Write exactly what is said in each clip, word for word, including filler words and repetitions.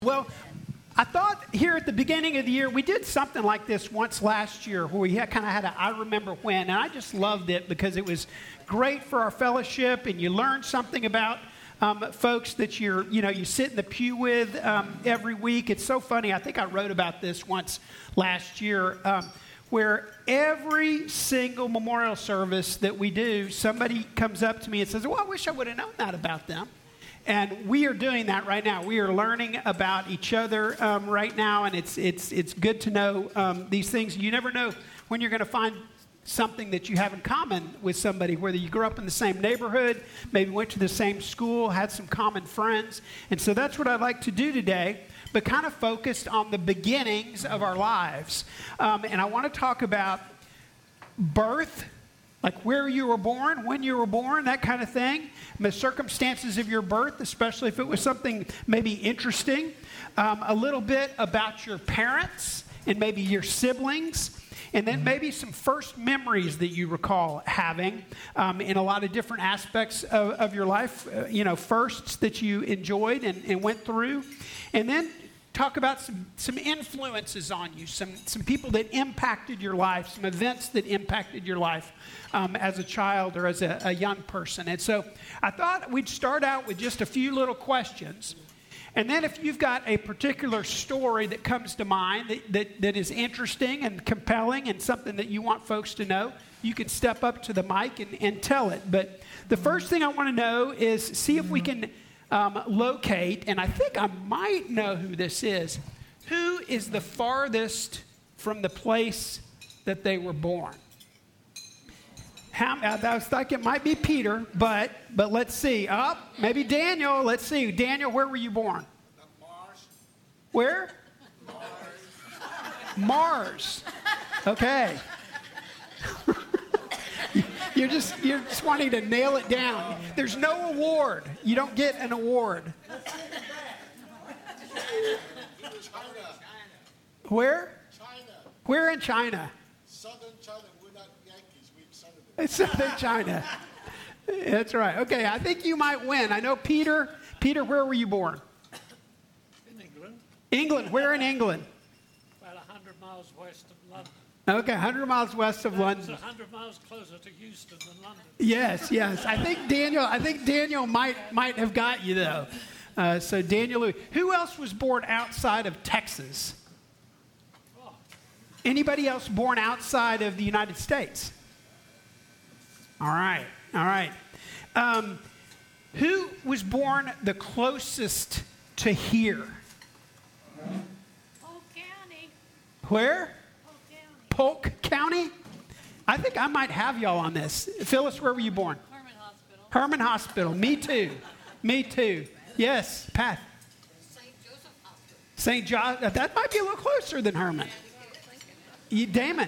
Well, I thought here at the beginning of the year, we did something like this once last year where we kind of had a I remember when, and I just loved it because it was great for our fellowship and you learned something about um, folks that you're, you know, you sit in the pew with um, every week. It's so funny. I think I wrote about this once last year um, where every single memorial service that we do, somebody comes up to me and says, well, I wish I would have known that about them. And we are doing that right now. We are learning about each other um, right now, and it's it's it's good to know um, these things. You never know when you're going to find something that you have in common with somebody, whether you grew up in the same neighborhood, maybe went to the same school, had some common friends. And so that's what I'd like to do today, but kind of focused on the beginnings of our lives. Um, and I want to talk about birth, like where you were born, when you were born, that kind of thing. The circumstances of your birth, especially if it was something maybe interesting. Um, a little bit about your parents and maybe your siblings. And then maybe some first memories that you recall having um, in a lot of different aspects of, of your life. Uh, you know, firsts that you enjoyed and, and went through. And then talk about some, some influences on you, some, some people that impacted your life, some events that impacted your life um, as a child or as a, a young person. And so I thought we'd start out with just a few little questions. And then if you've got a particular story that comes to mind that, that, that is interesting and compelling and something that you want folks to know, you can step up to the mic and, and tell it. But the first thing I want to know is see if we can Um, locate, and I think I might know who this is. Who is the farthest from the place that they were born? How, I was thinking it might be Peter, but but let's see. Oh, maybe Daniel. Let's see. Daniel, where were you born? Mars. Where? Mars. Mars. Okay. You're just you're just wanting to nail it down. There's no award. You don't get an award. China. Where? China. Where in China? Southern China. We're not Yankees. We're Southern. It's Southern China. That's right. Okay, I think you might win. I know Peter. Peter, where were you born? In England. England. Where in England? About one hundred miles west of London. Okay, one hundred miles west of It's London. one hundred miles closer to Houston than London. Yes, yes. I think Daniel. I think Daniel might might have got you though. Uh, so Daniel, Louis. Who else was born outside of Texas? Oh, Anybody else born outside of the United States? All right, all right. Um, who was born the closest to here? Polk County. Where? Polk County. Polk County? I think I might have y'all on this. Phyllis, where were you born? Herman Hospital. Herman Hospital. Me too. Me too. Yes, Pat. Saint Joseph Hospital. Saint John. That might be a little closer than Herman. You, Damon.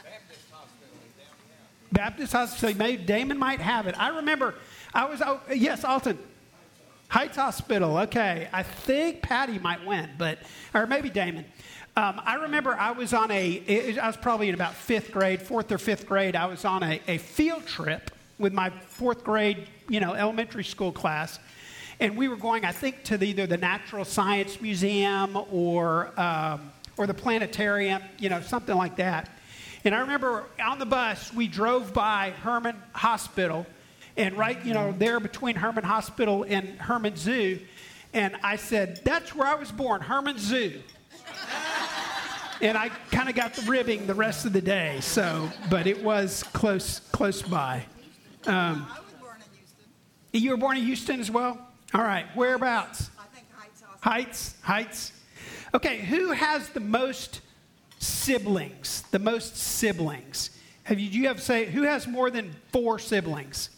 Baptist Hospital. Maybe Damon might have it. I remember. I was. Oh, yes, Alton. Heights Hospital. Okay. I think Patty might win, but or maybe Damon. Um, I remember I was on a, I was probably in about fifth grade, fourth or fifth grade. I was on a, a field trip with my fourth grade, you know, elementary school class. And we were going, I think, to the, either the Natural Science Museum or, um, or the planetarium, you know, something like that. And I remember on the bus, we drove by Herman Hospital. And right, you know, there between Herman Hospital and Herman Zoo. And I said, that's where I was born, Herman Zoo. And I kind of got the ribbing the rest of the day, so, but it was close close by. Um, I was born in Houston. you were born in Houston as well? All right, whereabouts? I think Heights Hospital. Heights, Heights. Okay, who has the most siblings? The most siblings? Have you, do you have to say, who has more than four siblings?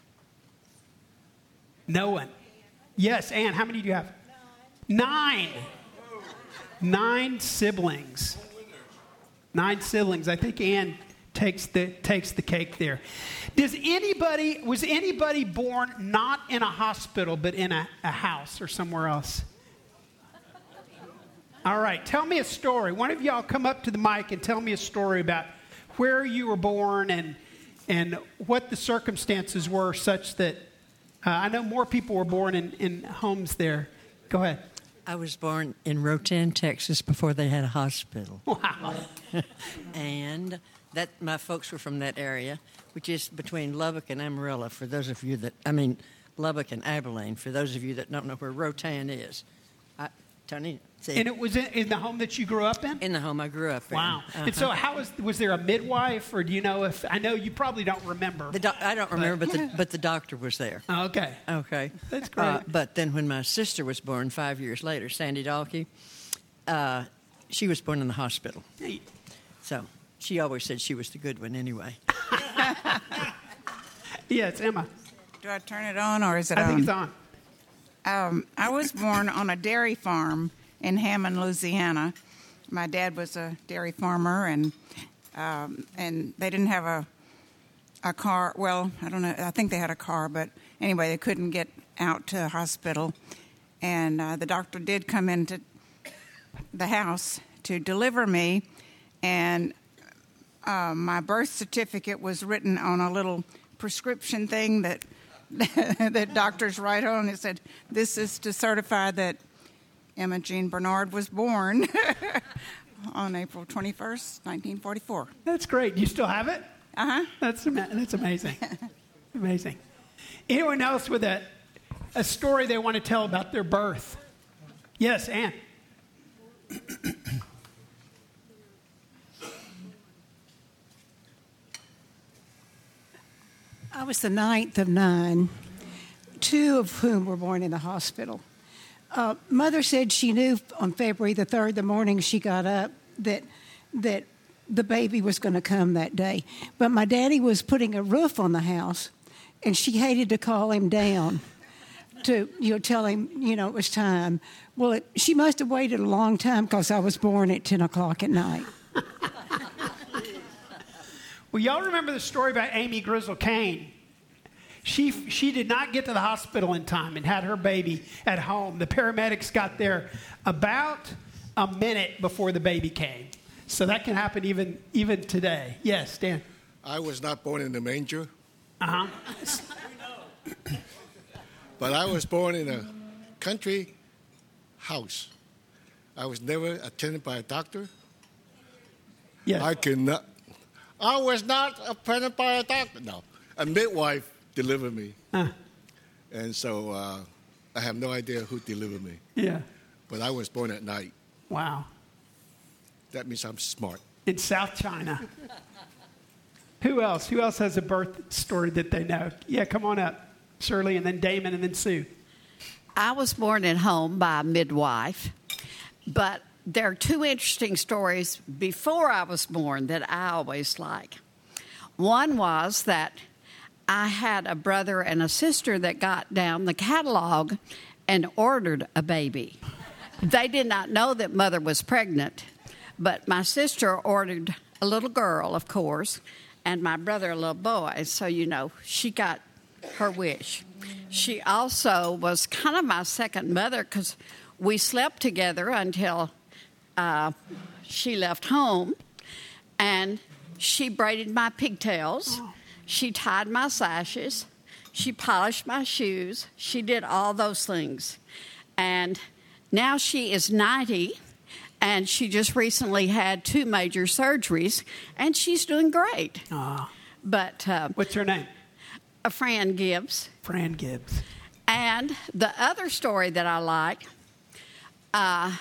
No one. Yes, Ann, how many do you have? Nine. Nine. Nine siblings. Nine siblings. I think Ann takes the takes the cake there. Does anybody was anybody born not in a hospital but in a, a house or somewhere else? All right, tell me a story. One of y'all come up to the mic and tell me a story about where you were born and and what the circumstances were such that uh, I know more people were born in, in homes there. Go ahead. I was born in Rotan, Texas, before they had a hospital. Wow. And that my folks were from that area, which is between Lubbock and Amarillo, for those of you that, I mean, Lubbock and Abilene, for those of you that don't know where Rotan is. I, Tony, see? And it was in, in the home that you grew up in? In the home I grew up in. Wow. Uh-huh. And so how was, was there a midwife, or do you know if, I know you probably don't remember. The doc, I don't remember, but the, but the doctor was there. Oh, okay. Okay. That's great. Uh, but then when my sister was born five years later, Sandy Dalkey, uh, she was born in the hospital. Hey. So she always said she was the good one anyway. Yes, Emma. Do I turn it on or is it I on? think it's on. Um, I was born on a dairy farm in Hammond, Louisiana. My dad was a dairy farmer, and um, and they didn't have a a car. Well, I don't know. I think they had a car, but anyway, they couldn't get out to a hospital. And uh, the doctor did come into the house to deliver me, and uh, my birth certificate was written on a little prescription thing that that doctors write on. It said, "This is to certify that Emma Jean Bernard was born on April twenty-first, nineteen forty-four." That's great. You still have it? Uh-huh. That's, ama- that's amazing. Amazing. Anyone else with a, a story they want to tell about their birth? Yes, Ann. I was the ninth of nine, two of whom were born in the hospital. Uh, Mother said she knew on February the third, the morning she got up, that that the baby was going to come that day. But my daddy was putting a roof on the house, and she hated to call him down to, you know, tell him, you know, it was time. Well, it, she must have waited a long time because I was born at ten o'clock at night. Well, y'all remember the story about Amy Grizzle Kane? She, she did not get to the hospital in time and had her baby at home. The paramedics got there about a minute before the baby came. So that can happen even, even today. Yes, Dan. I was not born in the manger, Uh-huh. but I was born in a country house. I was never attended by a doctor. Yes. I could not. I was not attended by a doctor. No, a midwife delivered me, Uh, and so uh, I have no idea who delivered me. yeah. But I was born at night. Wow. That means I'm smart. In South China. Who else? Who else has a birth story that they know? Yeah, come on up. Shirley, and then Damon, and then Sue. I was born at home by a midwife, but there are two interesting stories before I was born that I always like. One was that I had a brother and a sister that got down the catalog and ordered a baby. They did not know that Mother was pregnant, but my sister ordered a little girl, of course, and my brother a little boy. So, you know, she got her wish. She also was kind of my second mother because we slept together until uh, she left home, and she braided my pigtails. She tied my sashes. She polished my shoes. She did all those things. And now she is ninety, and she just recently had two major surgeries, and she's doing great. Ah. But uh, What's her name? a Fran Gibbs. Fran Gibbs. And the other story that I like, uh,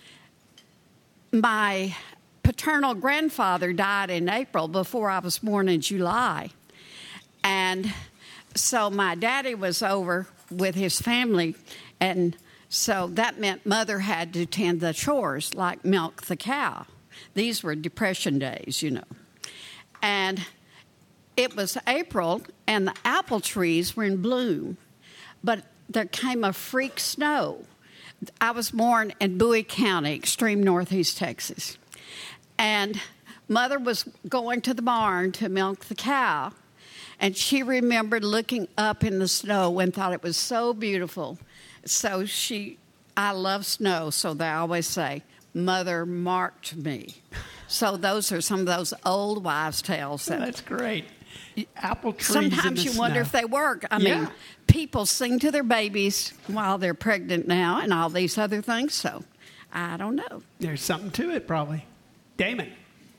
my paternal grandfather died in April before I was born in July. And so my daddy was over with his family, and so that meant Mother had to tend the chores, like milk the cow. These were Depression days, you know. And it was April, and the apple trees were in bloom, but there came a freak snow. I was born in Bowie County, extreme northeast Texas. And Mother was going to the barn to milk the cow, and she remembered looking up in the snow and thought it was so beautiful. So she, I love snow, so they always say, Mother marked me. So those are some of those old wives' tales. That, That's great. Apple trees in the Sometimes you wonder snow. if they work. I Yeah. mean, people sing to their babies while they're pregnant now and all these other things. So I don't know. There's something to it, probably. Damon.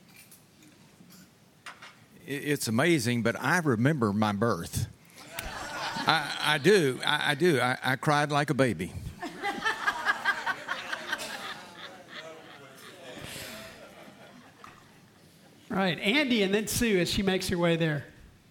It's amazing, but I remember my birth. I, I do. I, I do. I, I cried like a baby. Right. Andy and then Sue as she makes her way there.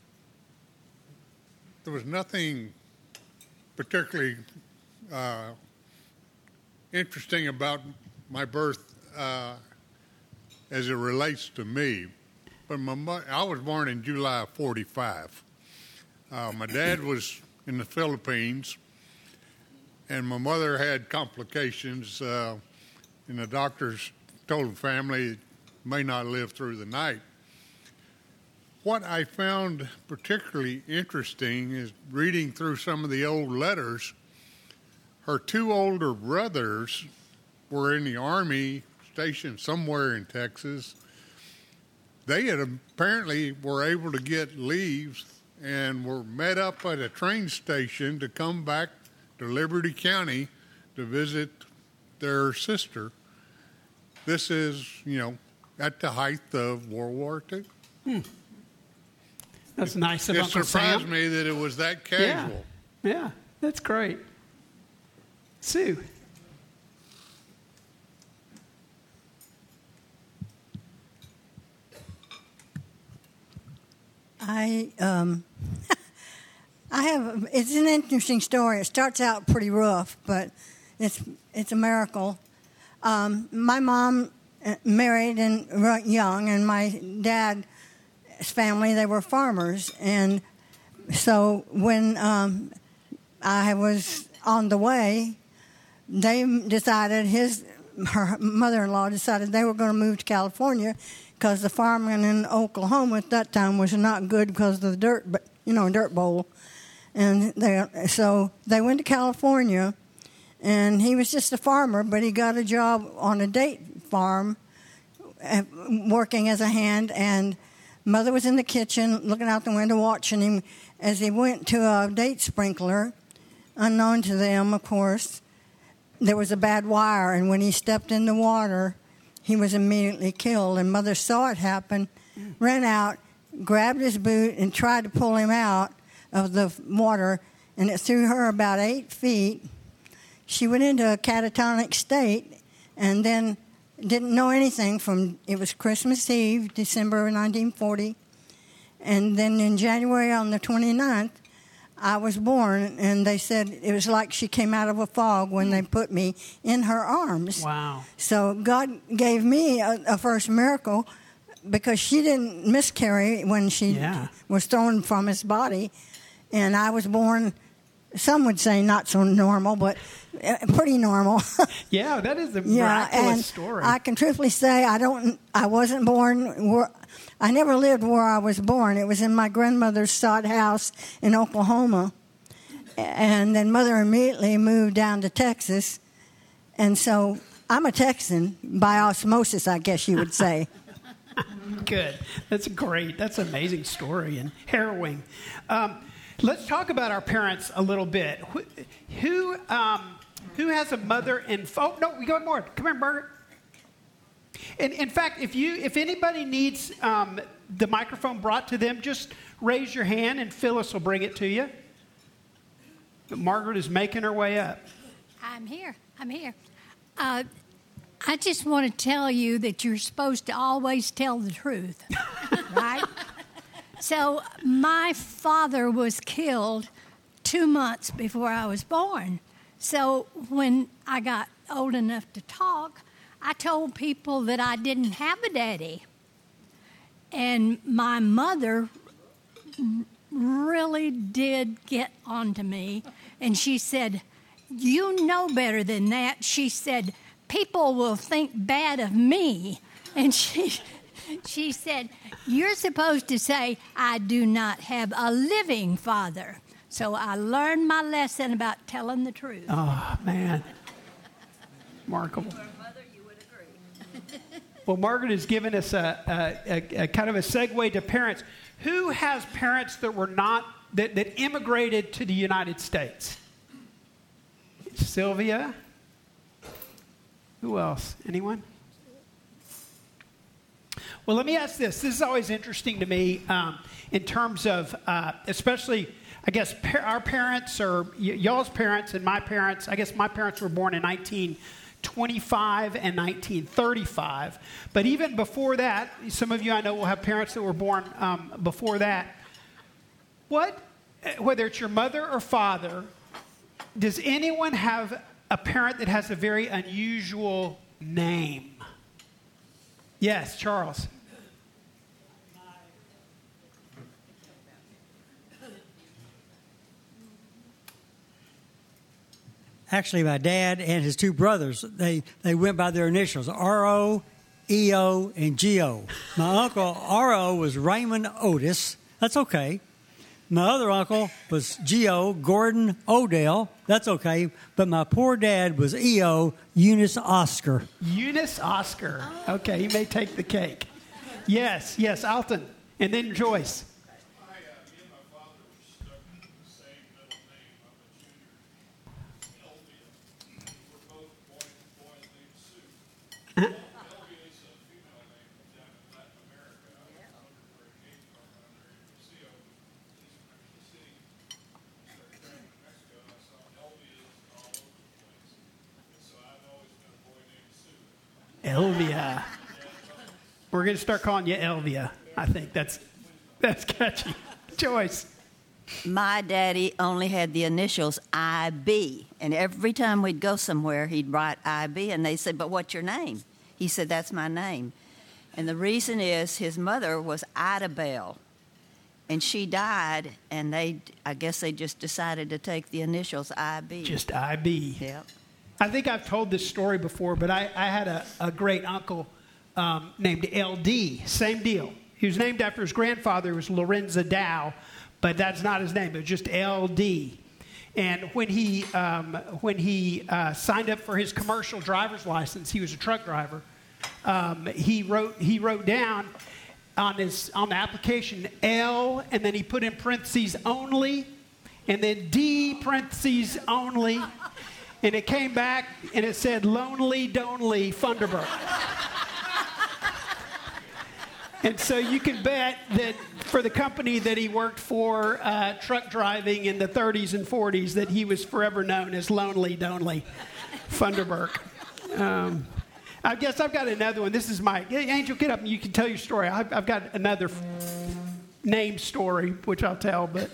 There was nothing particularly uh, interesting about my birth uh, as it relates to me. But my mo- I was born in July of forty-five. Uh, my dad was in the Philippines, and my mother had complications, uh, and the doctors told the family may not live through the night. What I found particularly interesting is reading through some of the old letters. Her two older brothers were in the Army, stationed somewhere in Texas. They had apparently were able to get leaves and were met up at a train station to come back to Liberty County to visit their sister. This is, you know, at the height of World War Two. Hmm. That's nice of It Uncle surprised Sam. me that it was that casual. Yeah. Yeah, that's great. Sue. I um, I have. It's an interesting story. It starts out pretty rough, but it's it's a miracle. Um, my mom married and young, and my dad's family, they were farmers, and so when um, I was on the way, they decided his her mother-in-law decided they were going to move to California because the farming in Oklahoma at that time was not good because of the dirt, but you know, dirt bowl, and they so they went to California. And he was just a farmer, but he got a job on a date farm uh, working as a hand. And Mother was in the kitchen looking out the window watching him as he went to a date sprinkler. Unknown to them, of course, there was a bad wire. And when he stepped in the water, he was immediately killed. And Mother saw it happen, ran out, grabbed his boot, and tried to pull him out of the water. And it threw her about eight feet. She went into a catatonic state and then didn't know anything from, it was Christmas Eve, December nineteen forty. And then in January on the twenty-ninth, I was born, and they said it was like she came out of a fog when they put me in her arms. Wow. So God gave me a, a first miracle because she didn't miscarry when she Yeah. was thrown from his body. And I was born, some would say not so normal, but pretty normal. Yeah, that is a yeah, miraculous and story. I can truthfully say I don't. I wasn't born. Where, I never lived where I was born. It was in my grandmother's sod house in Oklahoma, and then Mother immediately moved down to Texas, and so I'm a Texan by osmosis, I guess you would say. Good. That's great. That's an amazing story and harrowing. Um, let's talk about our parents a little bit. Who, who, um, who has a mother and oh no, we got more. Come here, Margaret. And in fact, if you, if anybody needs um, the microphone brought to them, just raise your hand and Phyllis will bring it to you. But Margaret is making her way up. I'm here. I'm here. Uh, I just want to tell you that you're supposed to always tell the truth, right? So my father was killed two months before I was born. So when I got old enough to talk, I told people that I didn't have a daddy. And my mother really did get onto me. And she said, "You know better than that." She said, "People will think bad of me." And she she said, "You're supposed to say, I do not have a living father." So I learned my lesson about telling the truth. Oh, man. Remarkable. Well, Margaret has given us a, a, a, a kind of a segue to parents. Who has parents that were not, that, that immigrated to the United States? Sylvia? Who else? Anyone? Well, let me ask this. This is always interesting to me um, in terms of, uh, especially, I guess, par- our parents or y- y'all's parents and my parents. I guess my parents were born in nineteen twenty-five and nineteen thirty-five. But even before that, some of you I know will have parents that were born um, before that. What, whether it's your mother or father, does anyone have a parent that has a very unusual name? Yes, Charles. Actually, my dad and his two brothers, they, they went by their initials, R O, E O, and G O. My uncle, R O, was Raymond Otis. That's okay. My other uncle was G O, Gordon Odell. That's okay. But my poor dad was E O, Eunice Oscar. Eunice Oscar. Okay, he may take the cake. Yes, yes, Alton. And then Joyce. Elvia. We're going to start calling you Elvia. I think that's that's catchy. Joyce. My daddy only had the initials I B, and every time we'd go somewhere, he'd write I B, and they said, "But what's your name?" He said, "That's my name." And the reason is his mother was Ida Bell, and she died, and they, I guess they just decided to take the initials I B. Just I B. Yep. I think I've told this story before, but I, I had a, a great uncle um, named L D. Same deal. He was named after his grandfather, who was Lorenzo Dow, but that's not his name. It was just L D. And when he um, when he uh, signed up for his commercial driver's license, he was a truck driver. Um, he wrote he wrote down on his on the application L, and then he put in parentheses only, and then D parentheses only. And it came back, and it said, Lonely Donely Funderburk. And so you can bet that for the company that he worked for, uh, truck driving in the thirties and forties, that he was forever known as Lonely Donely Funderburk. Um, I guess I've got another one. This is my... Angel, get up and you can tell your story. I've, I've got another name story, which I'll tell, but...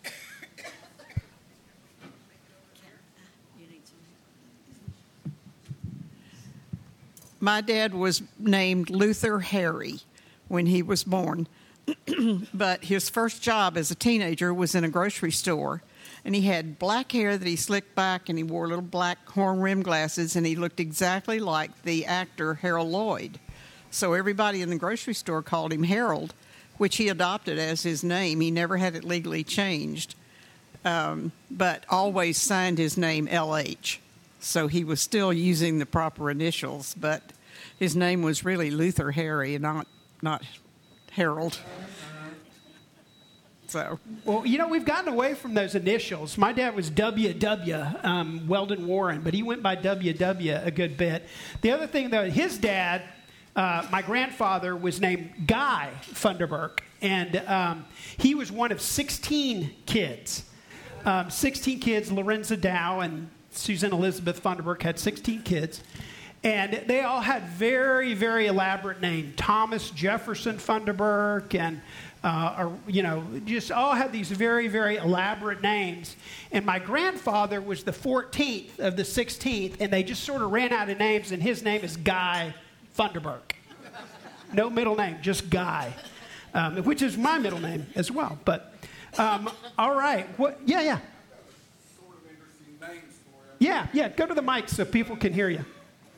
My dad was named Luther Harry when he was born, but his first job as a teenager was in a grocery store, and he had black hair that he slicked back, and he wore little black horn-rimmed glasses, and he looked exactly like the actor Harold Lloyd. So everybody in the grocery store called him Harold, which he adopted as his name. He never had it legally changed, um, but always signed his name L H. So he was still using the proper initials, but his name was really Luther Harry and not not Harold. So, well, you know, we've gotten away from those initials. My dad was W W, um, Weldon Warren, but he went by W W a good bit. The other thing, though, his dad, uh, my grandfather, was named Guy Funderburk, and um, he was one of sixteen kids. Um, sixteen kids, Lorenzo Dow and Susan Elizabeth Funderburk had sixteen kids, and they all had very, very elaborate names. Thomas Jefferson Funderburk, and uh, or, you know, just all had these very, very elaborate names. And my grandfather was the fourteenth of the sixteenth, and they just sort of ran out of names, and his name is Guy Funderburk. No middle name, just Guy, um, which is my middle name as well. But um, all right, what? Yeah, yeah. Yeah, yeah, go to the mic so people can hear you.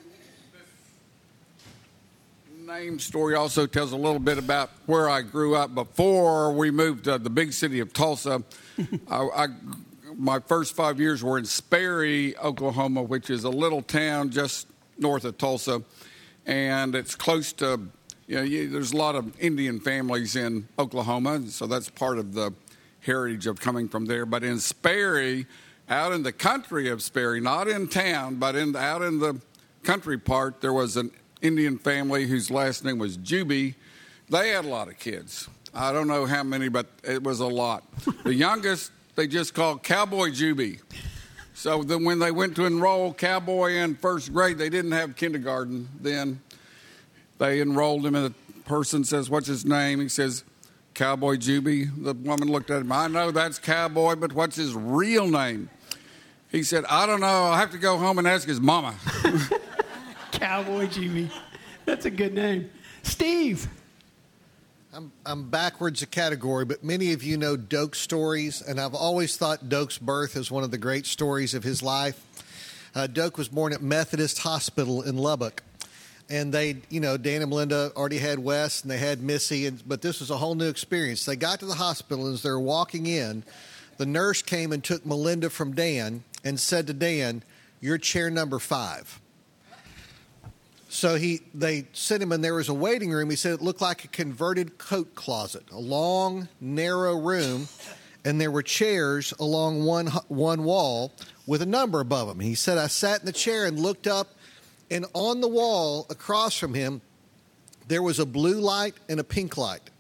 Name story also tells a little bit about where I grew up before we moved to the big city of Tulsa. I, I, my first five years were in Sperry, Oklahoma, which is a little town just north of Tulsa, and it's close to, you know, you, there's a lot of Indian families in Oklahoma, so that's part of the heritage of coming from there. But in Sperry, out in the country of Sperry, not in town, but in out in the country part, there was an Indian family whose last name was Juby. They had a lot of kids. I don't know how many, but it was a lot. The youngest, they just called Cowboy Juby. So then when they went to enroll Cowboy in first grade, they didn't have kindergarten then. They enrolled him, and the person says, "What's his name?" He says, "Cowboy Juby." The woman looked at him. "I know that's Cowboy, but what's his real name?" He said, "I don't know. I'll have to go home and ask his mama." Cowboy Juby. That's a good name. Steve. I'm, I'm backwards a category, but many of you know Doak's stories, and I've always thought Doak's birth is one of the great stories of his life. Uh, Doak was born at Methodist Hospital in Lubbock, and they, you know, Dan and Melinda already had Wes, and they had Missy, and, but this was a whole new experience. They got to the hospital, and as they were walking in, the nurse came and took Melinda from Dan and said to Dan, "You're chair number five." So he, they sent him, and there was a waiting room. He said it looked like a converted coat closet, a long, narrow room, and there were chairs along one one wall with a number above them. He said, "I sat in the chair and looked up, and on the wall across from him, there was a blue light and a pink light."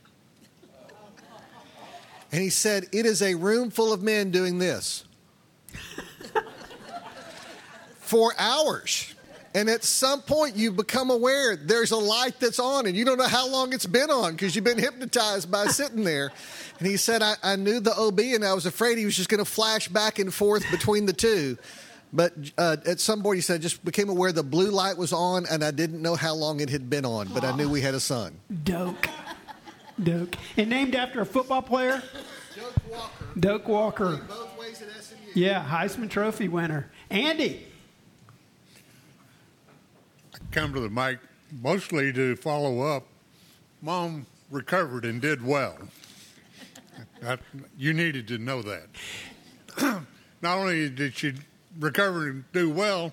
And he said, "It is a room full of men doing this for hours. And at some point, you become aware there's a light that's on, and you don't know how long it's been on because you've been hypnotized by sitting there." And he said, I, I knew the O B, and I was afraid he was just going to flash back and forth between the two. But uh, at some point, he said, I just became aware the blue light was on, and I didn't know how long it had been on, but I knew we had a son. Doak. Doak. And named after a football player? Doak Walker. Doak Walker. Played both ways at S M U. Yeah, Heisman Trophy winner. Andy. Come to the mic mostly to follow up. Mom recovered and did well. I, you needed to know that. Not only did she recover and do well,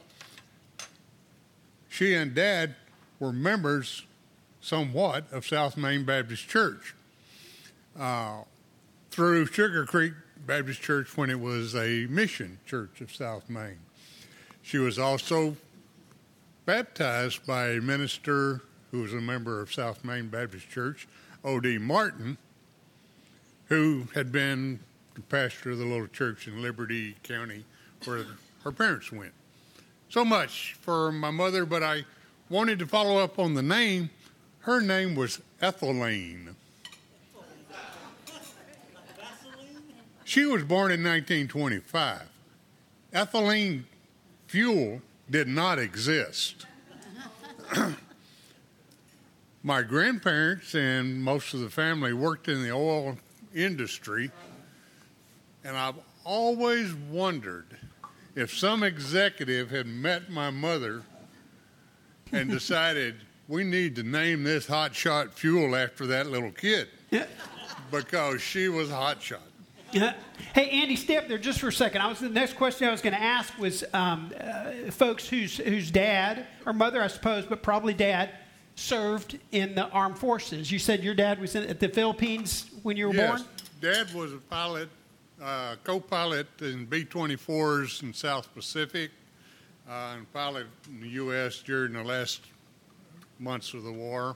she and Dad were members somewhat of South Main Baptist Church uh, through Sugar Creek Baptist Church when it was a mission church of South Main. She was also baptized by a minister who was a member of South Main Baptist Church, O D Martin, who had been the pastor of the little church in Liberty County where her parents went. So much for my mother, but I wanted to follow up on the name. Her name was Ethelene. She was born in nineteen twenty-five. Ethylene fuel did not exist. My grandparents and most of the family worked in the oil industry, and I've always wondered if some executive had met my mother and decided we need to name this hot shot fuel after that little kid because she was hot shot. Yeah. Hey, Andy, stay up there just for a second. I was the next question I was going to ask was um, uh, folks whose whose dad or mother, I suppose, but probably dad, served in the armed forces. You said your dad was in, at the Philippines when you were yes, born? Dad was a pilot, uh, co-pilot in B twenty-fours in South Pacific, uh, and pilot in the U S during the last months of the war.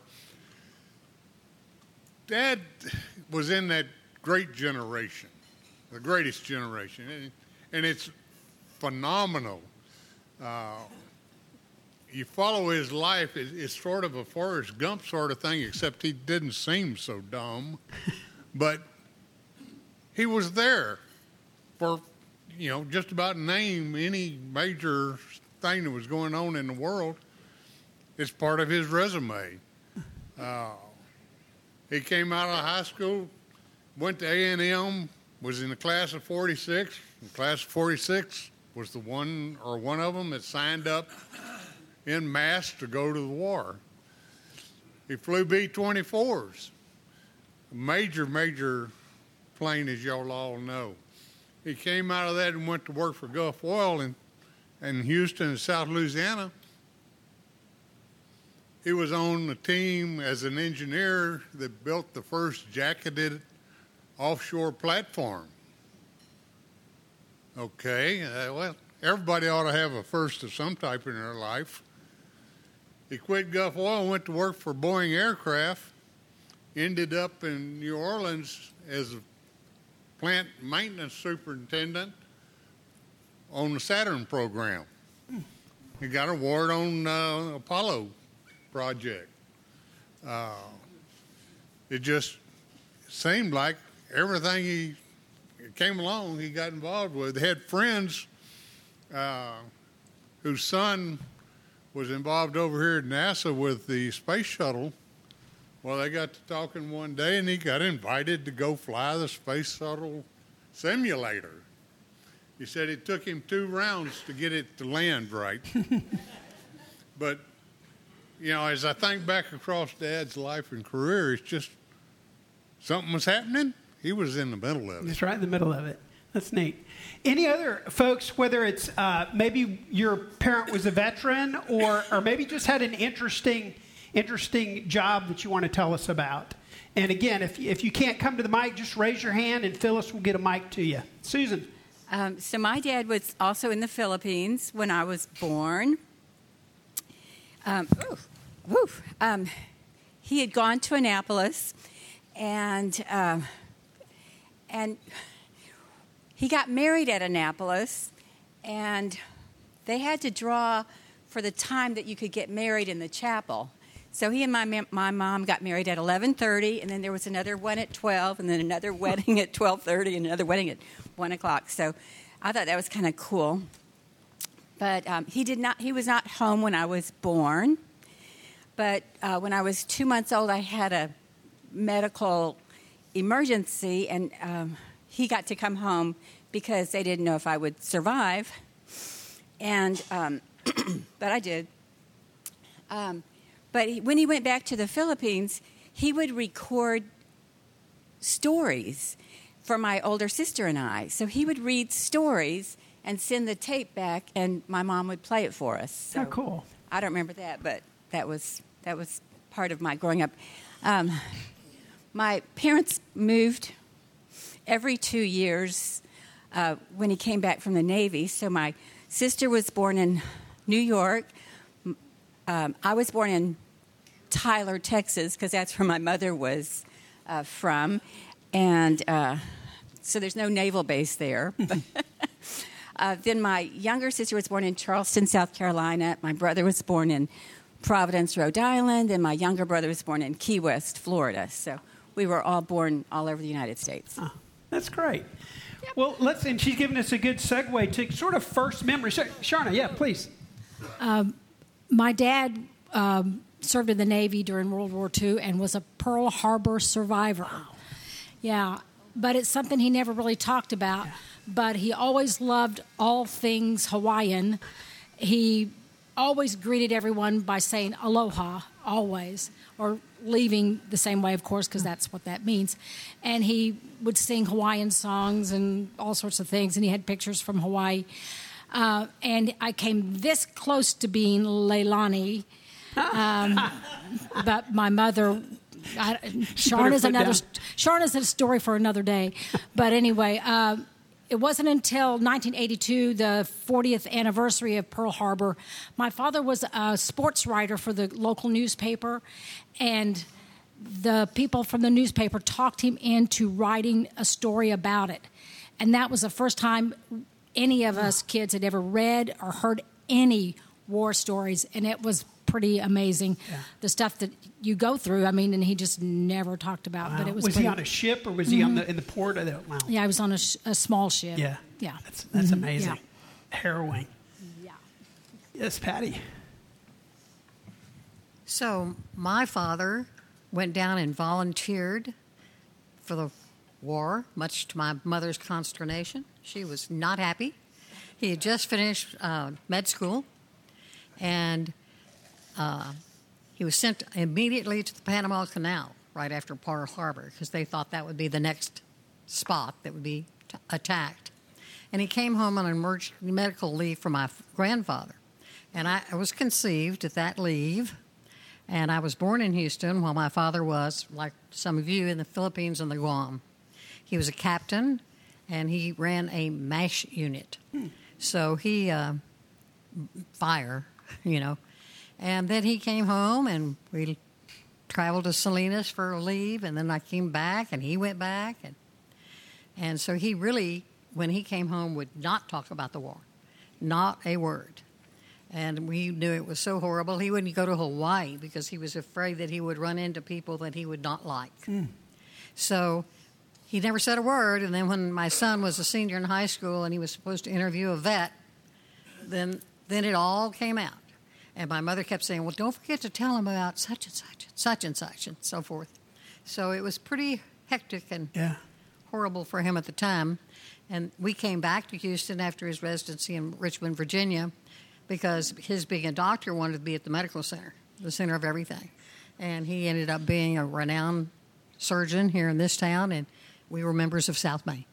Dad was in that great generation, the greatest generation, and, and it's phenomenal. Uh, you follow his life, it, it's sort of a Forrest Gump sort of thing, except he didn't seem so dumb. But he was there for, you know, just about name any major thing that was going on in the world. It's part of his resume. Uh, he came out of high school, went to A and M, was in the class of forty-six. The class of forty-six was the one or one of them that signed up en masse to go to the war. He flew B twenty-fours, a major, major plane, as y'all all know. He came out of that and went to work for Gulf Oil in, in Houston and South Louisiana. he was on the team as an engineer that built the first jacketed offshore platform. Okay, uh, well, everybody ought to have a first of some type in their life. He quit Gulf Oil and went to work for Boeing Aircraft, ended up in New Orleans as a plant maintenance superintendent on the Saturn program. He got an award on uh, Apollo project. Uh, it just seemed like everything he came along, he got involved with. They had friends uh, whose son was involved over here at NASA with the space shuttle. Well, they got to talking one day, and he got invited to go fly the space shuttle simulator. He said it took him two rounds to get it to land right. But, you know, as I think back across Dad's life and career, it's just something was happening. He was in the middle of it. He's right in the middle of it. That's neat. Any other folks, whether it's uh, maybe your parent was a veteran or, or maybe just had an interesting, interesting job that you want to tell us about? And again, if, if you can't come to the mic, just raise your hand and Phyllis will get a mic to you. Susan. Um, so my dad was also in the Philippines when I was born. Um, oof, oof, um, he had gone to Annapolis, and uh, and he got married at Annapolis, and they had to draw for the time that you could get married in the chapel. So he and my my mom got married at eleven thirty, and then there was another one at twelve, and then another wedding at twelve thirty, and another wedding at one o'clock. So I thought that was kind of cool. But um, he did not. He was not home when I was born. But uh, when I was two months old, I had a medical emergency, and um, he got to come home because they didn't know if I would survive. And um, but I did. Um, But he, when he went back to the Philippines, he would record stories for my older sister and I. So he would read stories and send the tape back, and my mom would play it for us. So oh, cool. I don't remember that, but that was that was part of my growing up. Um, my parents moved every two years uh, when he came back from the Navy. So my sister was born in New York. Um, I was born in Tyler, Texas, because that's where my mother was uh, from. And uh, so there's no naval base there. uh, then my younger sister was born in Charleston, South Carolina. My brother was born in Providence, Rhode Island. And my younger brother was born in Key West, Florida. So we were all born all over the United States. Oh, that's great. Yep. Well, let's, and she's given us a good segue to sort of first memory. Sharna, yeah, please. Um, My dad um, served in the Navy during World War Two and was a Pearl Harbor survivor. Wow. Yeah, but it's something he never really talked about. Yeah. But he always loved all things Hawaiian. He always greeted everyone by saying aloha, always, or leaving the same way, of course, because that's what that means. And he would sing Hawaiian songs and all sorts of things, and he had pictures from Hawaii. Uh, and I came this close to being Leilani, um, but my mother. I, Sharna's another. Sharna's a story for another day. But anyway, uh, it wasn't until nineteen eighty-two, the fortieth anniversary of Pearl Harbor. My father was a sports writer for the local newspaper, and the people from the newspaper talked him into writing a story about it, and that was the first time any of us kids had ever read or heard any war stories, and it was pretty amazing. Yeah. The stuff that you go through, I mean, and he just never talked about. Wow. But it was. Was pretty, he on a ship or was he mm-hmm. on the in the port? Of the, wow. Yeah, I was on a, sh- a small ship. Yeah, yeah, that's that's mm-hmm. amazing. Yeah. Harrowing. Yeah. Yes, Patty. So my father went down and volunteered for the war, much to my mother's consternation. She was not happy. He had just finished uh, med school, and uh, he was sent immediately to the Panama Canal right after Pearl Harbor because they thought that would be the next spot that would be t- attacked. And he came home on an emergency medical leave from my f- grandfather. And I, I was conceived at that leave, And I was born in Houston while my father was, like some of you, in the Philippines and the Guam. He was a captain, and he ran a MASH unit. Hmm. So he, uh, fire, you know. And then he came home, and we traveled to Salinas for a leave, and then I came back, and he went back. And, and so he really, when he came home, would not talk about the war. Not a word. And we knew it was so horrible. He wouldn't go to Hawaii because he was afraid that he would run into people that he would not like. Mm. So he never said a word. And then when my son was a senior in high school and he was supposed to interview a vet, then then it all came out. And my mother kept saying, well, don't forget to tell him about such and such and such and such and so forth. So it was pretty hectic and yeah. horrible for him at the time. And we came back to Houston after his residency in Richmond, Virginia, because his being a doctor wanted to be at the medical center, the center of everything. And he ended up being a renowned surgeon here in this town, and we were members of South Main.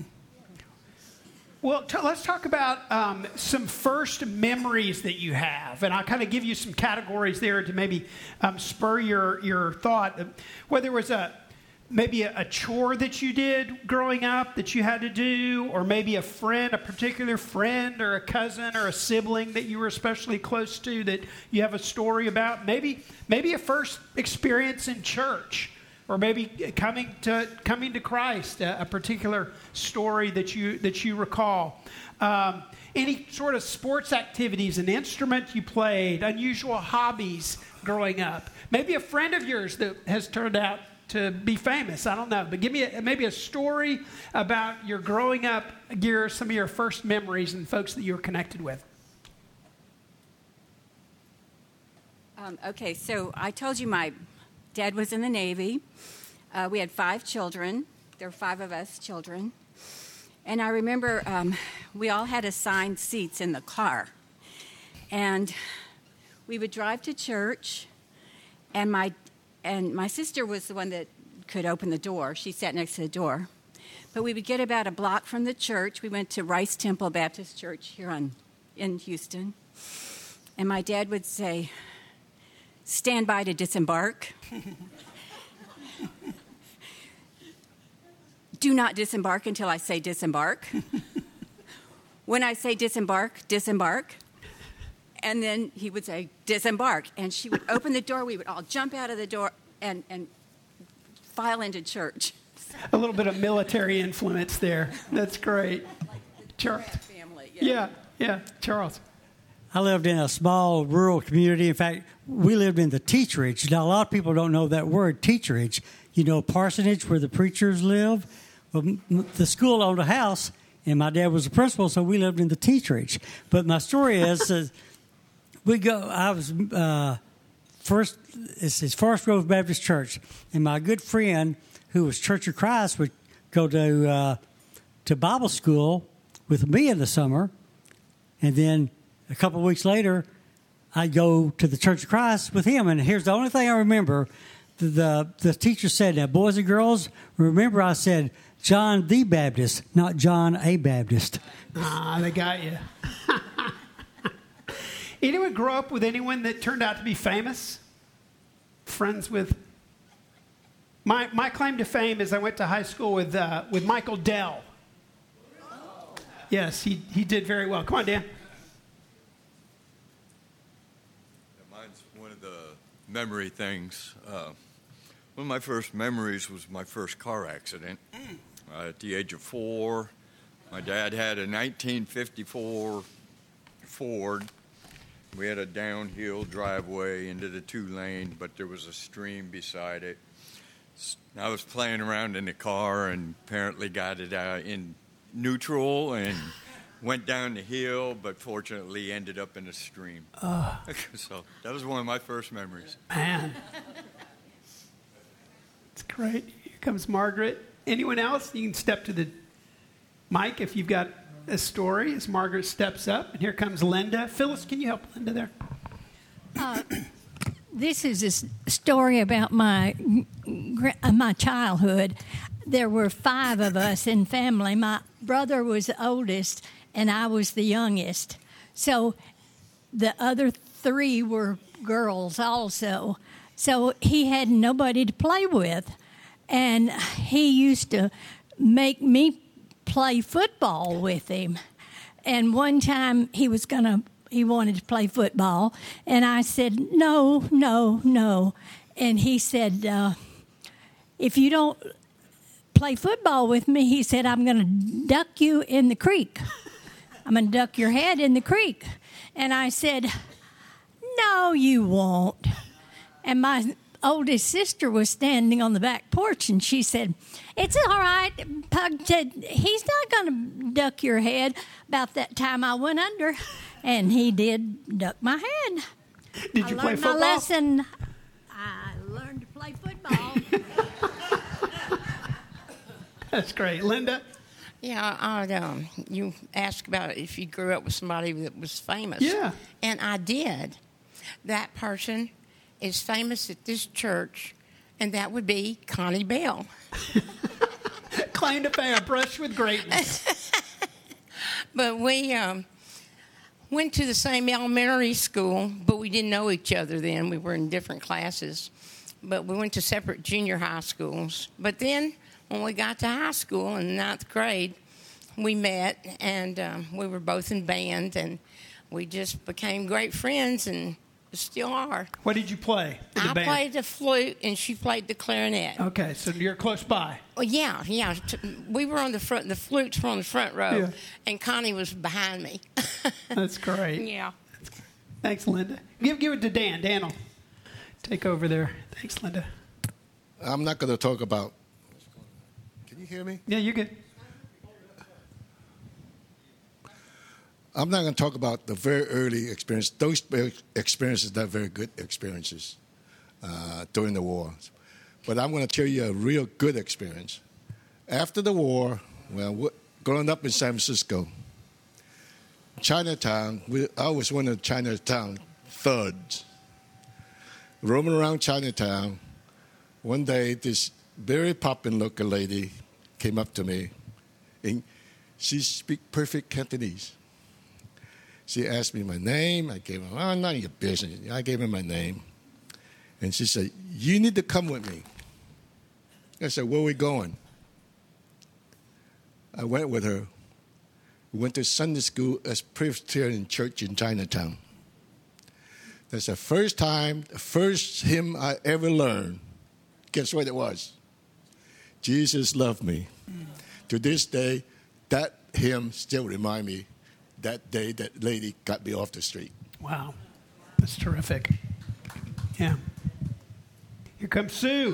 Well, t- let's talk about um, some first memories that you have. And I'll kind of give you some categories there to maybe um, spur your, your thought. Whether it was a maybe a, a chore that you did growing up that you had to do, or maybe a friend, a particular friend or a cousin or a sibling that you were especially close to that you have a story about. Maybe maybe a first experience in church, or maybe coming to coming to Christ, a, a particular story that you that you recall. Um, any sort of sports activities, an instrument you played, unusual hobbies growing up. Maybe a friend of yours that has turned out to be famous. I don't know. But give me a, maybe a story about your growing up years, some of your first memories and folks that you were connected with. Um, okay, so I told you my dad was in the Navy. Uh, we had five children. There were five of us children. And I remember um, we all had assigned seats in the car. And we would drive to church, and my and my sister was the one that could open the door. She sat next to the door. But we would get about a block from the church. We went to Rice Temple Baptist Church here on, in Houston. And my dad would say, stand by to disembark. Do not disembark until I say disembark. When I say disembark, disembark. And then he would say, disembark. And she would open the door. We would all jump out of the door and, and file into church. A little bit of military influence there. That's great. Like Charles. Family, yeah. yeah, yeah. Charles. I lived in a small rural community. In fact, we lived in the teacherage. Now, a lot of people don't know that word, teacherage. You know, parsonage, where the preachers live. Well, the school owned a house, and my dad was the principal, so we lived in the teacherage. But my story is... uh, We go. I was uh, first. It's his Forest Grove Baptist Church, and my good friend, who was Church of Christ, would go to uh, to Bible school with me in the summer, and then a couple of weeks later, I'd go to the Church of Christ with him. And here's the only thing I remember: the the, the teacher said, "Now, boys and girls, remember I said John the Baptist, not John a Baptist." Ah, they got you. Anyone grow up with anyone that turned out to be famous? Friends with? My my claim to fame is I went to high school with uh, with Michael Dell. Yes, he, he did very well. Come on, Dan. Mine's one of the memory things. Uh, one of my first memories was my first car accident. Uh, at the age of four, my dad had a nineteen fifty-four Ford. We had a downhill driveway into the two-lane, but there was a stream beside it. I was playing around in the car and apparently got it uh, in neutral and went down the hill, but fortunately ended up in a stream. Uh, so that was one of my first memories. Man. It's great. Here comes Margaret. Anyone else? You can step to the mic if you've got a story as Margaret steps up. And here comes Linda. Phyllis, can you help Linda there? Uh, this is a s- story about my my childhood. There were five of us in family. My brother was the oldest, and I was the youngest. So the other three were girls also. So he had nobody to play with. And he used to make me play football with him. And one time he was going to, he wanted to play football. And I said, no, no, no. And he said, uh, if you don't play football with me, he said, I'm going to duck you in the creek. I'm going to duck your head in the creek. And I said, no, you won't. And my oldest sister was standing on the back porch, and she said, it's all right. Pug said, he's not going to duck your head. About that time I went under, and he did duck my head. Did I you play learned football? my lesson. I learned to play football. That's great. Linda? Yeah, I, um, you asked about if you grew up with somebody that was famous. Yeah. And I did. That person is famous at this church, and that would be Connie Bell. Claim to fame, brush with greatness. But we um, went to the same elementary school, but we didn't know each other then. We were in different classes. But we went to separate junior high schools. But then when we got to high school in ninth grade, we met, and um, we were both in band, and we just became great friends and still are. What did you play in the I band? played the flute, and she played the clarinet. Okay, so you're close by. Well, yeah, yeah. T- We were on the front. The flutes were on the front row, Yeah. and Connie was behind me. That's great. Yeah. Thanks, Linda. Give, give it to Dan. Dan will take over there. Thanks, Linda. I'm not going to talk about. Can you hear me? Yeah, you're good. I'm not going to talk about the very early experience. Those experiences are not very good experiences uh, during the war. But I'm going to tell you a real good experience. After the war, well, w- growing up in San Francisco, Chinatown, we, I was one of the Chinatown thugs. Roaming around Chinatown, one day this very poppin' looking lady came up to me, and she speak perfect Cantonese. She asked me my name. I gave her, oh, none of your business. I gave her my name. And she said, you need to come with me. I said, where are we going? I went with her. We went to Sunday school as Presbyterian church in Chinatown. That's the first time, the first hymn I ever learned. Guess what it was? Jesus loved me. Mm. To this day, that hymn still reminds me that day that lady got me off the street. Wow. That's terrific. Yeah. Here comes Sue.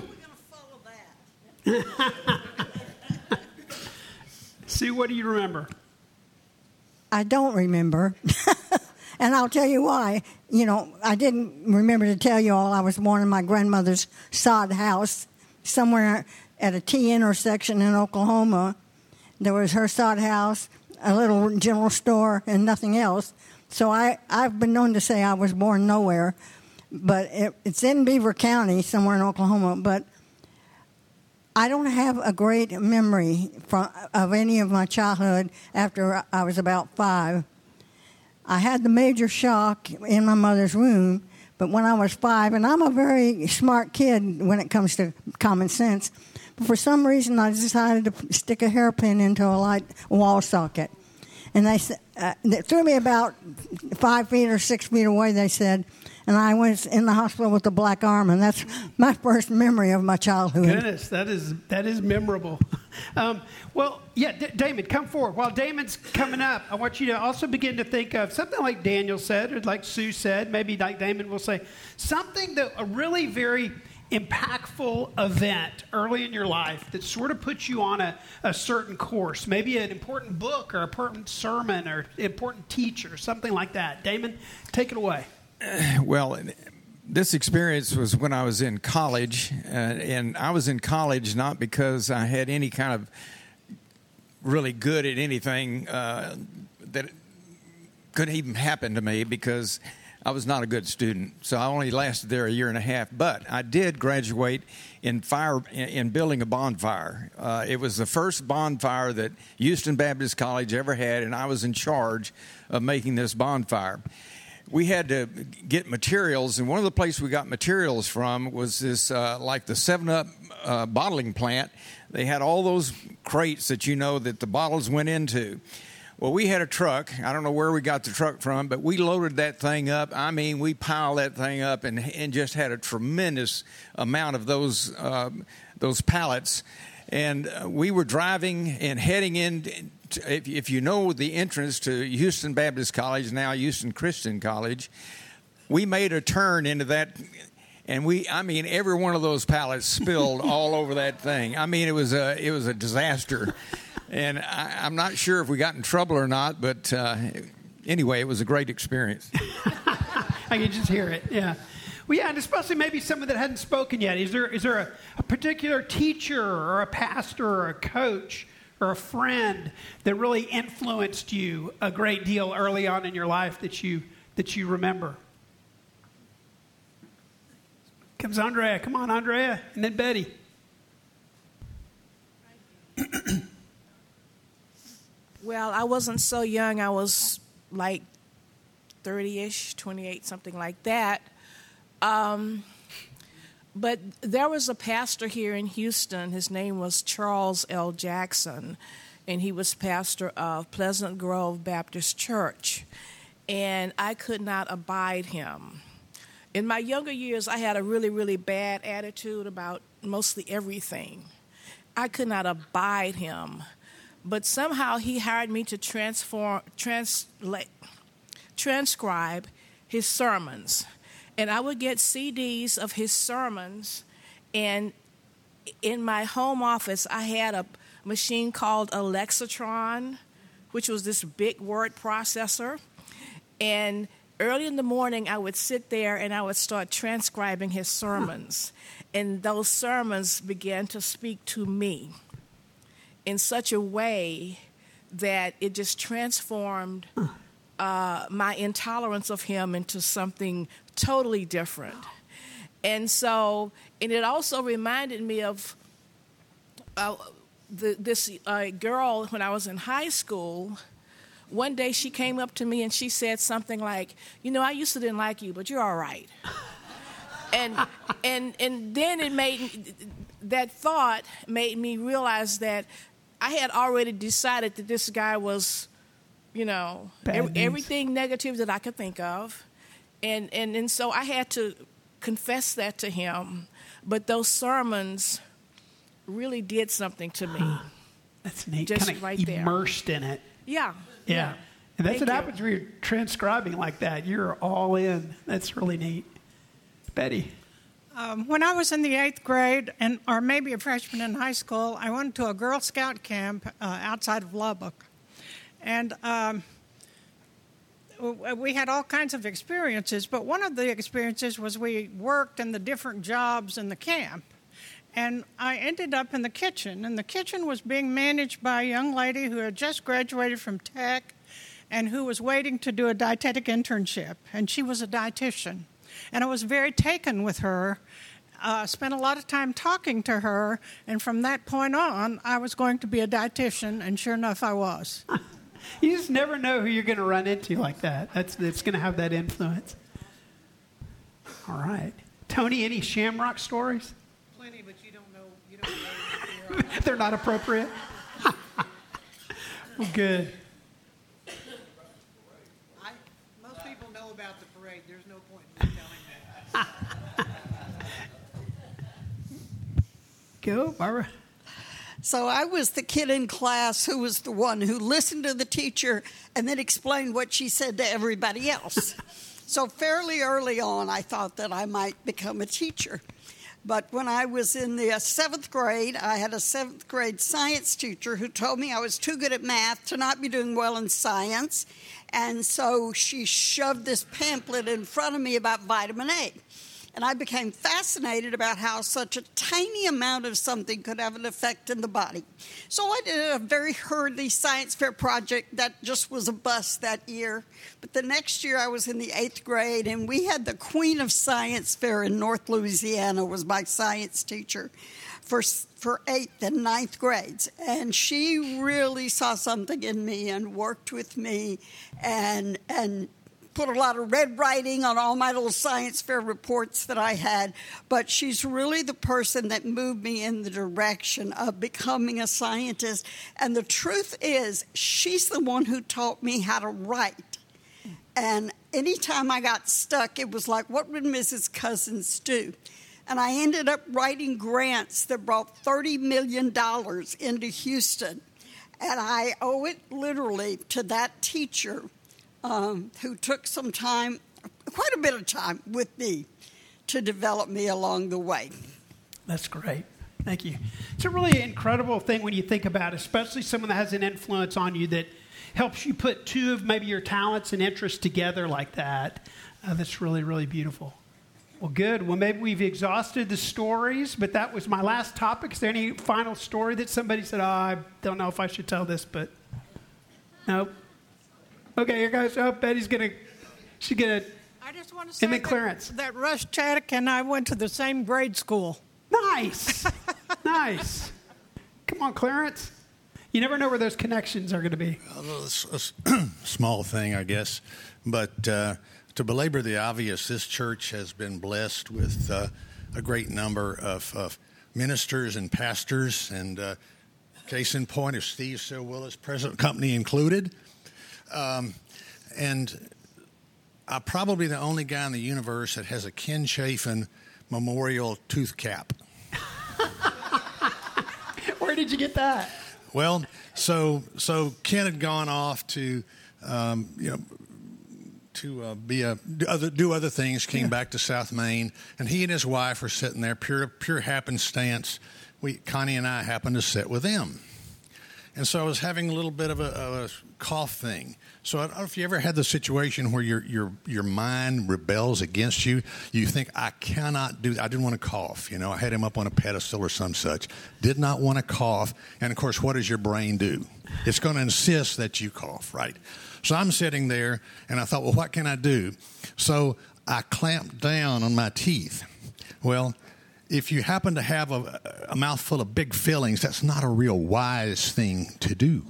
Sue, what do you remember? I don't remember. And I'll tell you why. You know, I didn't remember to tell you all I was born in my grandmother's sod house somewhere at a T intersection in Oklahoma. There was her sod house, a little general store, and nothing else. So I, I've been known to say I was born nowhere. But it, it's in Beaver County, somewhere in Oklahoma. But I don't have a great memory from, of any of my childhood after I was about five. I had the major shock in my mother's womb, but when I was five, and I'm a very smart kid when it comes to common sense, but for some reason I decided to stick a hairpin into a light wall socket. And they, uh, they threw me about five feet or six feet away, they said, and I was in the hospital with a black arm, and that's my first memory of my childhood. Goodness, that is that is memorable. Um, well, yeah, D- Damon, come forward. While Damon's coming up, I want you to also begin to think of something like Daniel said, or like Sue said, maybe like Damon will say, something that a really very impactful event early in your life that sort of puts you on a, a certain course, maybe an important book or an important sermon or important teacher, something like that. Damon, take it away. Well, this experience was when I was in college, uh, and I was in college not because I had any kind of really good at anything uh, that could even happen to me, because I was not a good student. So I only lasted there a year and a half. But I did graduate in fire in, in building a bonfire. Uh, it was the first bonfire that Houston Baptist College ever had, and I was in charge of making this bonfire. we had to get materials, and one of the places we got materials from was this, uh, like the seven up uh, bottling plant. They had all those crates that you know that the bottles went into. Well, we had a truck. I don't know where we got the truck from, but we loaded that thing up. I mean, we piled that thing up and, and just had a tremendous amount of those uh, those pallets. And uh, we were driving and heading in. To, if, if you know the entrance to Houston Baptist College, now Houston Christian College, we made a turn into that. And we, I mean, every one of those pallets spilled all over that thing. I mean, it was a, it was a disaster. And I, I'm not sure if we got in trouble or not, but uh, anyway, it was a great experience. I can just hear it, yeah. Well, yeah, and especially maybe someone that hadn't spoken yet. Is there is there a, a particular teacher or a pastor or a coach or a friend that really influenced you a great deal early on in your life that you that you remember? Comes Andrea. Come on, Andrea. And then Betty. Well, I wasn't so young. I was like thirty-ish, twenty-eight, something like that. Um, but there was a pastor here in Houston. His name was Charles L. Jackson, and he was pastor of Pleasant Grove Baptist Church. And I could not abide him. In my younger years, I had a really, really bad attitude about mostly everything. I could not abide him. But somehow he hired me to transform, translate, transcribe his sermons. And I would get C Ds of his sermons. And in my home office, I had a machine called a Lexatron, which was this big word processor. And early in the morning, I would sit there and I would start transcribing his sermons. And those sermons began to speak to me in such a way that it just transformed uh, my intolerance of him into something totally different. And so, and it also reminded me of uh, the, this uh, girl when I was in high school. One day she came up to me and she said something like, you know, I used to didn't like you, but you're all right. and and and then it made, that thought made me realize that I had already decided that this guy was, you know, every, everything negative that I could think of. And, and and so I had to confess that to him. But those sermons really did something to me. Huh. That's neat. Just Kinda right there. Immersed in it. Yeah. Yeah. yeah. And that's Thank what you. happens when you're transcribing like that. You're all in. That's really neat. Betty. Um, when I was in the eighth grade, and or maybe a freshman in high school, I went to a Girl Scout camp uh, outside of Lubbock. And um, we had all kinds of experiences, but one of the experiences was we worked in the different jobs in the camp. And I ended up in the kitchen, and the kitchen was being managed by a young lady who had just graduated from tech and who was waiting to do a dietetic internship, and she was a dietitian. And I was very taken with her, uh, spent a lot of time talking to her, and from that point on, I was going to be a dietitian, and sure enough, I was. You just never know who you're going to run into like that. That's, that's going to have that influence. All right. Tony, any Shamrock stories? Plenty, but you don't know. You don't know. They're not appropriate? Well, good. I, most people know about the parade. There's no point in me telling that. Go, Barbara. So I was the kid in class who was the one who listened to the teacher and then explained what she said to everybody else. So fairly early on, I thought that I might become a teacher. But when I was in the seventh grade, I had a seventh grade science teacher who told me I was too good at math to not be doing well in science. And so she shoved this pamphlet in front of me about vitamin A. And I became fascinated about how such a tiny amount of something could have an effect in the body. So I did a very hurriedly science fair project that just was a bust that year. But the next year I was in the eighth grade, and we had the queen of science fair in North Louisiana was my science teacher for for eighth and ninth grades. And she really saw something in me and worked with me and and put a lot of red writing on all my little science fair reports that I had, but she's really the person that moved me in the direction of becoming a scientist. And the truth is, she's the one who taught me how to write. And anytime I got stuck, it was like, what would Missus Cousins do? And I ended up writing grants that brought thirty million dollars into Houston. And I owe it literally to that teacher um, who took some time, quite a bit of time with me to develop me along the way. That's great. Thank you. It's a really incredible thing when you think about it, especially someone that has an influence on you that helps you put two of maybe your talents and interests together like that. Uh, that's really, really beautiful. Well, good. Well, maybe we've exhausted the stories, but that was my last topic. Is there any final story that somebody said, oh, I don't know if I should tell this, but no? Okay, here goes. Oh, Betty's going to, she's going to, I just want to say and then that, Clarence. that Russ Chaddock and I went to the same grade school. Nice. Nice. Come on, Clarence. You never know where those connections are going to be. A small thing, I guess, but uh, to belabor the obvious, this church has been blessed with uh, a great number of, of ministers and pastors, and uh, case in point is Steve So Willis, present company included. Um, and I'm probably the only guy in the universe that has a Ken Chafin memorial tooth cap. Where did you get that? Well, so so Ken had gone off to, um, you know, to uh, be a do other, do other things. Came yeah. back to South Main, and he and his wife were sitting there. Pure pure happenstance. We Connie and I happened to sit with them, and so I was having a little bit of a, of a cough thing. So I don't know if you ever had the situation where your your your mind rebels against you. You think, I cannot do that. I didn't want to cough. You know, I had him up on a pedestal or some such. Did not want to cough. And, of course, what does your brain do? It's going to insist that you cough, right? So I'm sitting there, and I thought, well, what can I do? So I clamped down on my teeth. Well, if you happen to have a, a mouthful of big fillings, that's not a real wise thing to do.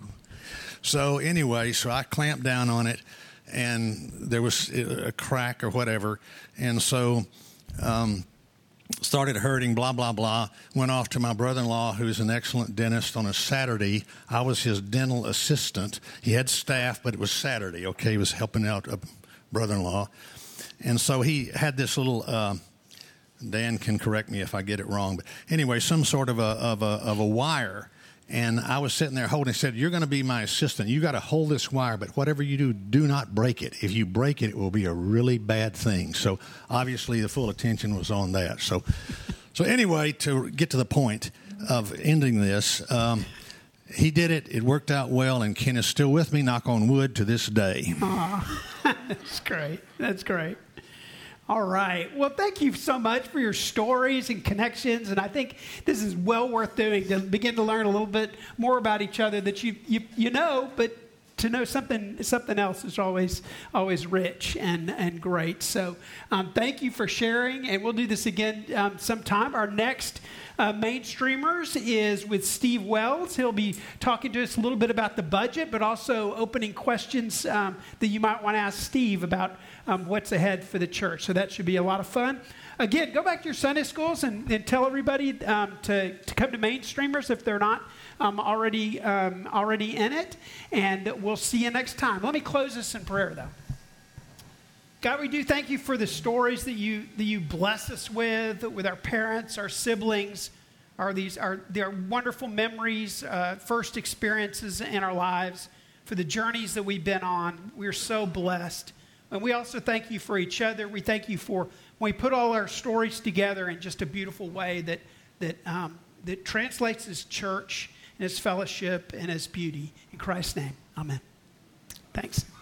So anyway, so I clamped down on it, and there was a crack or whatever, and so um, started hurting, blah, blah, blah. Went off to my brother-in-law, who's an excellent dentist, on a Saturday. I was his dental assistant. He had staff, but it was Saturday, okay? He was helping out a brother-in-law. And so he had this little, uh, Dan can correct me if I get it wrong, but anyway, some sort of a of a, of a wire. And I was sitting there holding it. He said, you're going to be my assistant. You got to hold this wire, but whatever you do, do not break it. If you break it, it will be a really bad thing. So obviously the full attention was on that. So so anyway, to get to the point of ending this, um, he did it. It worked out well, and Ken is still with me, knock on wood, to this day. Aw, that's great. That's great. All right. Well, thank you so much for your stories and connections. And I think this is well worth doing to begin to learn a little bit more about each other that you you, you know, but to know something something else is always always rich and, and great. So um, thank you for sharing. And we'll do this again um, sometime. Our next uh, Mainstreamers is with Steve Wells. He'll be talking to us a little bit about the budget, but also opening questions um, that you might want to ask Steve about Um, what's ahead for the church. So that should be a lot of fun. Again, go back to your Sunday schools and, and tell everybody um, to, to come to Mainstreamers if they're not um, already um, already in it. And we'll see you next time. Let me close this in prayer, though. God, we do thank you for the stories that you that you bless us with, with our parents, our siblings, our these our their wonderful memories, uh, first experiences in our lives, for the journeys that we've been on. We're so blessed. And we also thank you for each other. We thank you for when we put all our stories together in just a beautiful way that that um, that translates as church and as fellowship and as beauty. In Christ's name, amen. Thanks.